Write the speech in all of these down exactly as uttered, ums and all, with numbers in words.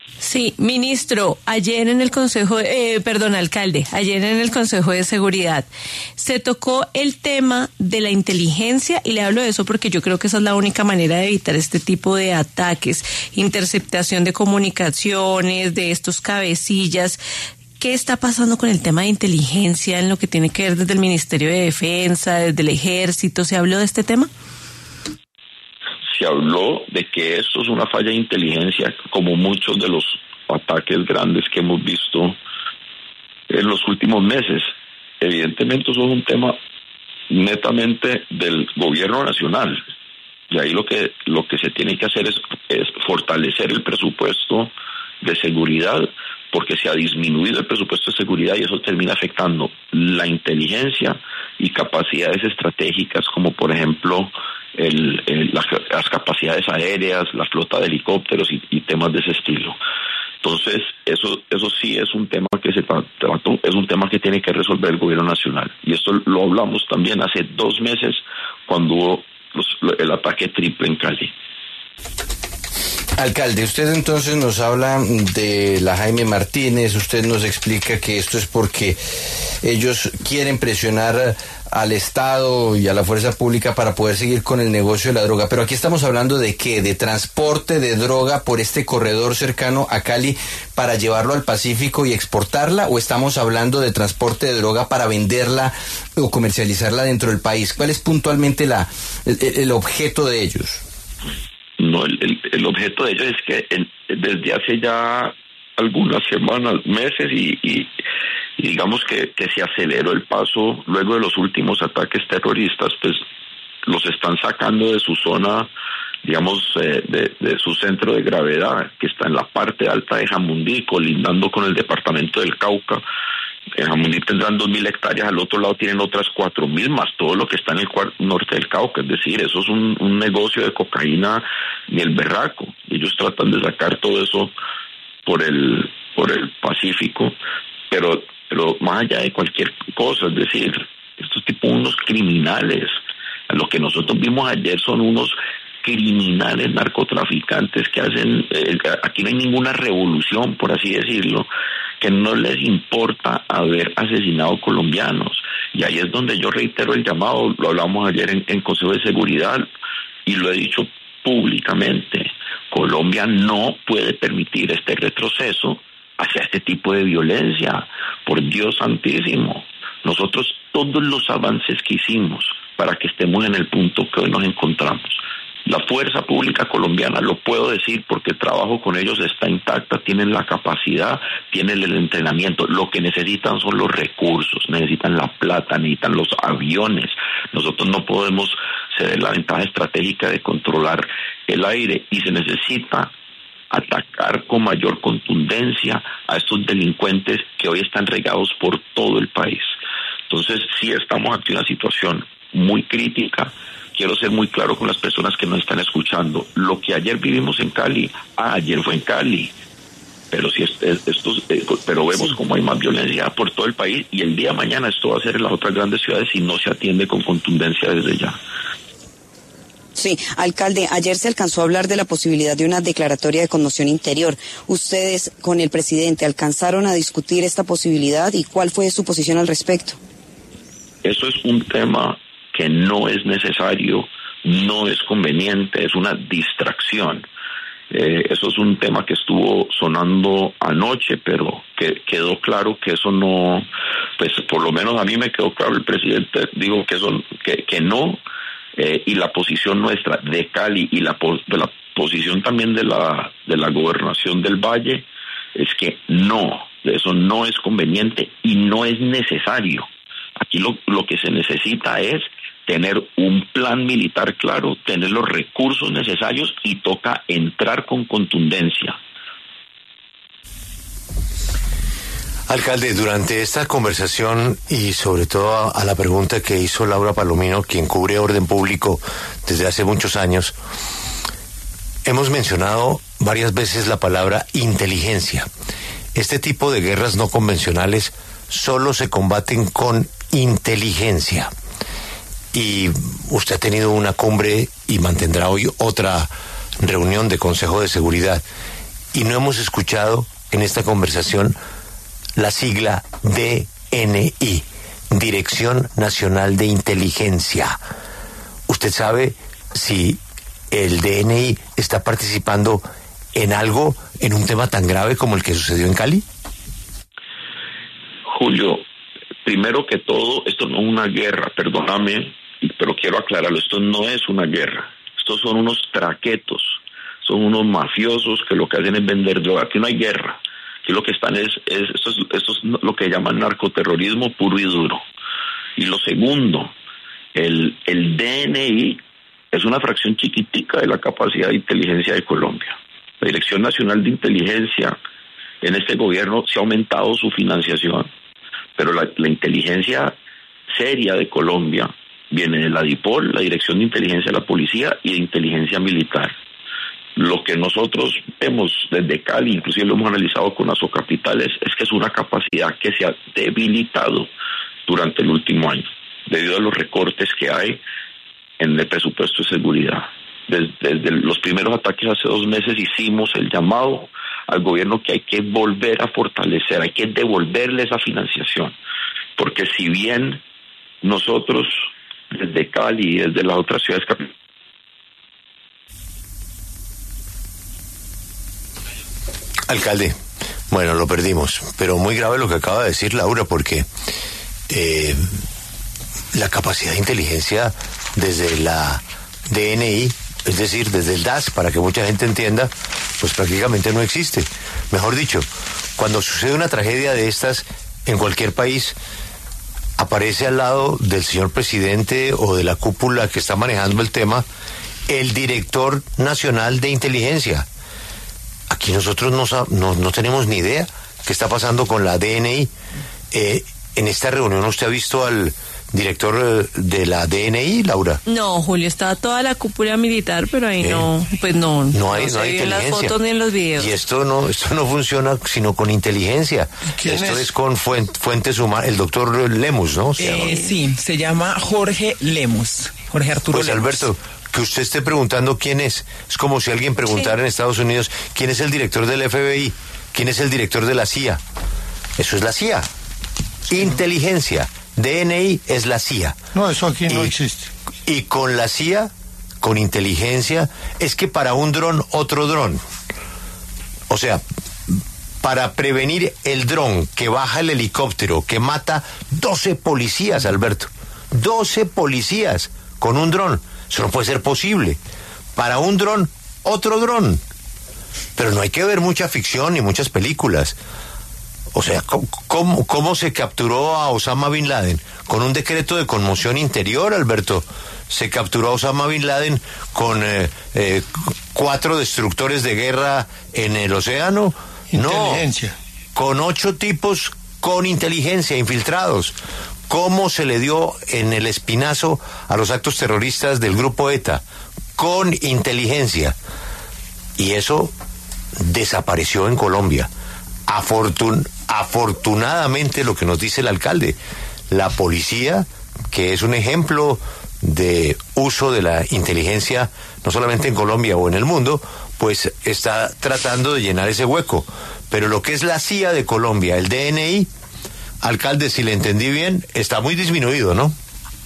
Sí, ministro, ayer en el Consejo, eh, perdón, alcalde, ayer en el Consejo de Seguridad se tocó el tema de la inteligencia y le hablo de eso porque yo creo que esa es la única manera de evitar este tipo de ataques, interceptación de comunicaciones, de estos cabecillas. ¿Qué está pasando con el tema de inteligencia en lo que tiene que ver desde el Ministerio de Defensa, desde el Ejército? ¿Se habló de este tema? Se habló de que esto es una falla de inteligencia, como muchos de los ataques grandes que hemos visto en los últimos meses. Evidentemente eso es un tema netamente del gobierno nacional, y ahí lo que lo que se tiene que hacer es, es fortalecer el presupuesto de seguridad, porque se ha disminuido el presupuesto de seguridad y eso termina afectando la inteligencia y capacidades estratégicas, como por ejemplo el, el, las, las capacidades aéreas, la flota de helicópteros y, y temas de ese estilo. Entonces, eso eso sí es un tema que se trató, es un tema que tiene que resolver el gobierno nacional. Y esto lo hablamos también hace dos meses cuando hubo los, el ataque triple en Cali. Alcalde, usted entonces nos habla de la Jaime Martínez, usted nos explica que esto es porque ellos quieren presionar al Estado y a la fuerza pública para poder seguir con el negocio de la droga, pero aquí estamos hablando de ¿qué? De transporte de droga por este corredor cercano a Cali para llevarlo al Pacífico y exportarla, o estamos hablando de transporte de droga para venderla o comercializarla dentro del país. ¿Cuál es puntualmente la el, el objeto de ellos? No, el, el, el objeto de ello es que en, desde hace ya algunas semanas, meses y, y, y digamos que, que se aceleró el paso luego de los últimos ataques terroristas, pues los están sacando de su zona, digamos, eh, de, de su centro de gravedad, que está en la parte alta de Jamundí, colindando con el departamento del Cauca. En Jamundí tendrán dos mil hectáreas, al otro lado tienen otras cuatro mil, más todo lo que está en el cuar- norte del Cauca. Es decir, eso es un, un negocio de cocaína ni el berraco. Ellos tratan de sacar todo eso por el por el Pacífico, pero pero más allá de cualquier cosa, es decir, estos tipos unos criminales. Lo que nosotros vimos ayer son unos criminales narcotraficantes que hacen, eh, aquí no hay ninguna revolución, por así decirlo, que no les importa haber asesinado colombianos. Y ahí es donde yo reitero el llamado, lo hablamos ayer en, en Consejo de Seguridad y lo he dicho públicamente. Colombia no puede permitir este retroceso hacia este tipo de violencia. Por Dios santísimo, nosotros todos los avances que hicimos para que estemos en el punto que hoy nos encontramos, la fuerza pública colombiana, lo puedo decir porque trabajo con ellos, está intacta, tienen la capacidad, tienen el entrenamiento. Lo que necesitan son los recursos, necesitan la plata, necesitan los aviones. Nosotros no podemos ceder la ventaja estratégica de controlar el aire y se necesita atacar con mayor contundencia a estos delincuentes que hoy están regados por todo el país. Entonces, sí estamos ante una situación muy crítica. Quiero ser muy claro con las personas que nos están escuchando. Lo que ayer vivimos en Cali, ah, ayer fue en Cali, pero si es, es, estos, eh, pero vemos sí. Cómo hay más violencia por todo el país y el día de mañana esto va a ser en las otras grandes ciudades si no se atiende con contundencia desde ya. Sí, alcalde, ayer se alcanzó a hablar de la posibilidad de una declaratoria de conmoción interior. ¿Ustedes con el presidente alcanzaron a discutir esta posibilidad y cuál fue su posición al respecto? Eso es un tema que no es necesario, no es conveniente, es una distracción. Eh, eso es un tema que estuvo sonando anoche, pero que quedó claro que eso no, pues por lo menos a mí me quedó claro, el presidente dijo que eso, que, que no, eh, y la posición nuestra de Cali y la, de la posición también de la, de la gobernación del Valle es que no, eso no es conveniente y no es necesario. Aquí lo, lo que se necesita es tener un plan militar claro, tener los recursos necesarios y toca entrar con contundencia. Alcalde, durante esta conversación y sobre todo a, a la pregunta que hizo Laura Palomino, quien cubre orden público desde hace muchos años, hemos mencionado varias veces la palabra inteligencia. Este tipo de guerras no convencionales solo se combaten con inteligencia. Y usted ha tenido una cumbre y mantendrá hoy otra reunión de Consejo de Seguridad. y no hemos escuchado en esta conversación la sigla D N I, Dirección Nacional de Inteligencia. ¿Usted sabe si el D N I está participando en algo, en un tema tan grave como el que sucedió en Cali? Julio, primero que todo, esto no es una guerra, perdóname, pero quiero aclararlo, esto no es una guerra, estos son unos traquetos, son unos mafiosos que lo que hacen es vender droga. Aquí no hay guerra, aquí lo que están es, es esto es, esto es lo que llaman narcoterrorismo puro y duro. Y lo segundo, el, el D N I es una fracción chiquitica de la capacidad de inteligencia de Colombia. La Dirección Nacional de Inteligencia, en este gobierno se ha aumentado su financiación, pero la, la inteligencia seria de Colombia viene de la DIPOL, la Dirección de Inteligencia de la Policía y de Inteligencia Militar. Lo que nosotros vemos desde Cali, inclusive lo hemos analizado con Asocapitales, es que es una capacidad que se ha debilitado durante el último año, debido a los recortes que hay en el presupuesto de seguridad. Desde, desde los primeros ataques hace dos meses hicimos el llamado al gobierno que hay que volver a fortalecer, hay que devolverle esa financiación, porque si bien nosotros desde Cali y desde las otras ciudades capitales. Alcalde, bueno, lo perdimos, pero muy grave lo que acaba de decir Laura, porque eh, la capacidad de inteligencia desde la D N I, es decir, desde el D A S, para que mucha gente entienda, pues prácticamente no existe. Mejor dicho, cuando sucede una tragedia de estas en cualquier país, aparece al lado del señor presidente o de la cúpula que está manejando el tema, el director nacional de inteligencia. Aquí nosotros no, no, no tenemos ni idea qué está pasando con la D N I. Eh, en esta reunión, ¿usted ha visto al director de la D N I, Laura? No, Julio, estaba toda la cúpula militar, pero ahí eh, no, pues no. No hay, no, no hay se ven las fotos ni en los videos. Y esto no, esto no funciona sino con inteligencia. Esto es? es con fuent, fuentes humanas. El doctor Lemus, ¿no? Eh, sí, se llama Jorge Lemus. Jorge Arturo Pues Lemus. Alberto, que usted esté preguntando quién es. Es como si alguien preguntara sí. en Estados Unidos quién es el director del F B I, quién es el director de la C I A. Eso es la C I A. Sí. Inteligencia. D N I es la C I A. No, eso aquí y, no existe. Y con la C I A, con inteligencia, es que para un dron, otro dron. O sea, para prevenir el dron que baja el helicóptero, que mata doce policías, Alberto. doce policías con un dron. Eso no puede ser posible. Para un dron, otro dron. Pero no hay que ver mucha ficción ni muchas películas. O sea, ¿cómo, cómo se capturó a Osama Bin Laden? Con un decreto de conmoción interior, Alberto. Se capturó a Osama Bin Laden con eh, eh, cuatro destructores de guerra en el océano. Inteligencia. No, con ocho tipos con inteligencia, infiltrados. ¿Cómo se le dio en el espinazo a los actos terroristas del grupo ETA? Con inteligencia. Y eso desapareció en Colombia. Afortun- afortunadamente, lo que nos dice el alcalde, la policía, que es un ejemplo de uso de la inteligencia, no solamente en Colombia o en el mundo, pues está tratando de llenar ese hueco. Pero lo que es la C I A de Colombia, el D N I, alcalde, si le entendí bien, está muy disminuido, ¿no?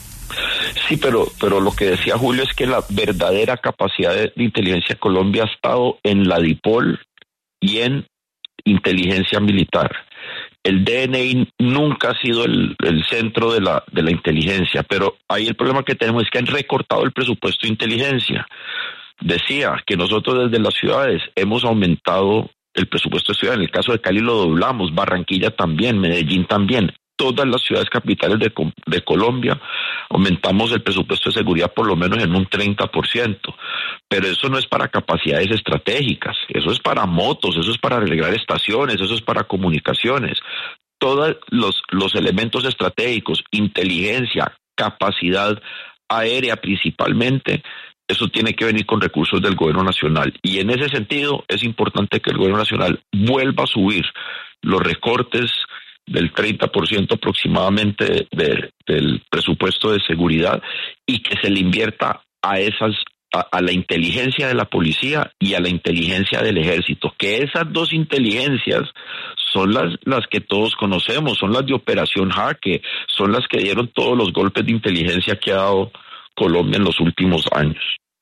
Sí, pero pero lo que decía Julio es que la verdadera capacidad de, de inteligencia de Colombia ha estado en la DIPOL y en inteligencia militar. El D N I nunca ha sido el, el centro de la de la inteligencia, pero ahí el problema que tenemos es que han recortado el presupuesto de inteligencia. Decía que nosotros desde las ciudades hemos aumentado el presupuesto de ciudad. En el caso de Cali lo doblamos, Barranquilla también, Medellín también. Todas las ciudades capitales de, de Colombia aumentamos el presupuesto de seguridad por lo menos en un treinta por ciento. Pero eso no es para capacidades estratégicas, eso es para motos, eso es para arreglar estaciones, eso es para comunicaciones. Todos los, los elementos estratégicos, inteligencia, capacidad aérea principalmente, eso tiene que venir con recursos del gobierno nacional. Y en ese sentido es importante que el gobierno nacional vuelva a subir los recortes del treinta por ciento aproximadamente de, de, del presupuesto de seguridad y que se le invierta a esas a, a la inteligencia de la policía y a la inteligencia del ejército, que esas dos inteligencias son las, las que todos conocemos, son las de Operación Jaque, son las que dieron todos los golpes de inteligencia que ha dado Colombia en los últimos años.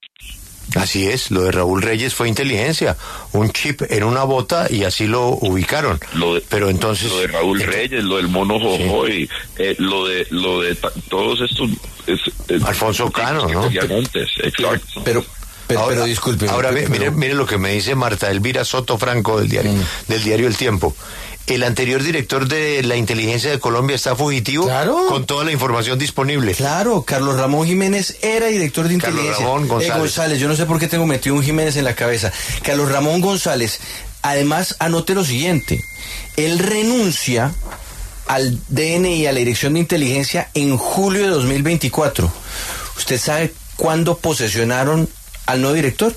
Así es, lo de Raúl Reyes fue inteligencia, un chip en una bota y así lo ubicaron. Lo de, Pero entonces lo de Raúl entonces, Reyes, lo del Mono Jojoy, sí. eh, lo de lo de ta, todos estos es, es, Alfonso Cano, ¿no? Antes, exacto. Pero pero, ahora, pero disculpe. Ahora pero, mire, mire lo que me dice Marta Elvira Soto Franco del diario, mm. del diario El Tiempo. El anterior director de la inteligencia de Colombia está fugitivo, claro, con toda la información disponible. Claro, Carlos Ramón Jiménez era director de Carlos inteligencia. Ramón González. Eh, González, yo no sé por qué tengo metido un Jiménez en la cabeza. Carlos Ramón González, además anote lo siguiente, él renuncia al D N I, a la Dirección de Inteligencia, en julio de dos mil veinticuatro. ¿Usted sabe cuándo posesionaron al nuevo director?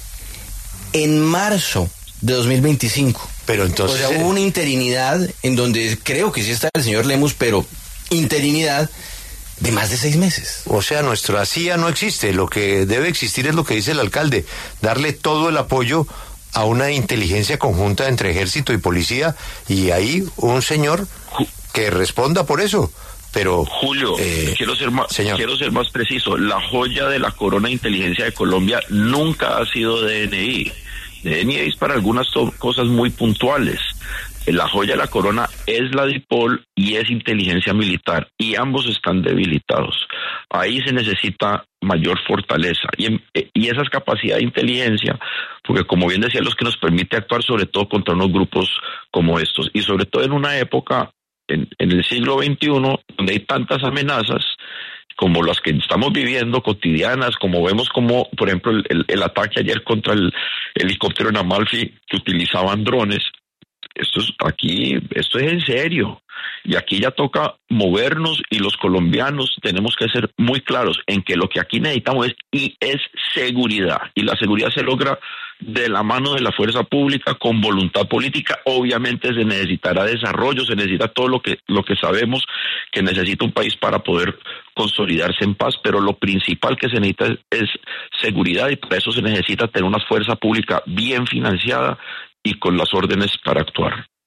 En marzo de dos mil veinticinco. Pero entonces, o sea, hubo una interinidad en donde creo que sí está el señor Lemus, pero interinidad de más de seis meses. O sea, nuestra C I A no existe. Lo que debe existir es lo que dice el alcalde, darle todo el apoyo a una inteligencia conjunta entre ejército y policía, y ahí un señor que responda por eso. Pero Julio, eh, quiero ser más señor. quiero ser más preciso. La joya de la corona de inteligencia de Colombia nunca ha sido D N I. D N I es para algunas cosas muy puntuales. La joya de la corona es la DIPOL y es inteligencia militar, y ambos están debilitados. Ahí se necesita mayor fortaleza y, y esa es capacidad de inteligencia, porque como bien decía, los que nos permite actuar sobre todo contra unos grupos como estos, y sobre todo en una época, en, en el siglo veintiuno, donde hay tantas amenazas como las que estamos viviendo, cotidianas, como vemos como, por ejemplo, el, el, el ataque ayer contra el helicóptero en Amalfi, que utilizaban drones. Esto es aquí, esto es en serio. Y aquí ya toca movernos, y los colombianos tenemos que ser muy claros en que lo que aquí necesitamos es, y es seguridad. Y la seguridad se logra de la mano de la fuerza pública, con voluntad política. Obviamente se necesitará desarrollo, se necesita todo lo que, lo que sabemos que necesita un país para poder consolidarse en paz, pero lo principal que se necesita es, es seguridad, y para eso se necesita tener una fuerza pública bien financiada y con las órdenes para actuar.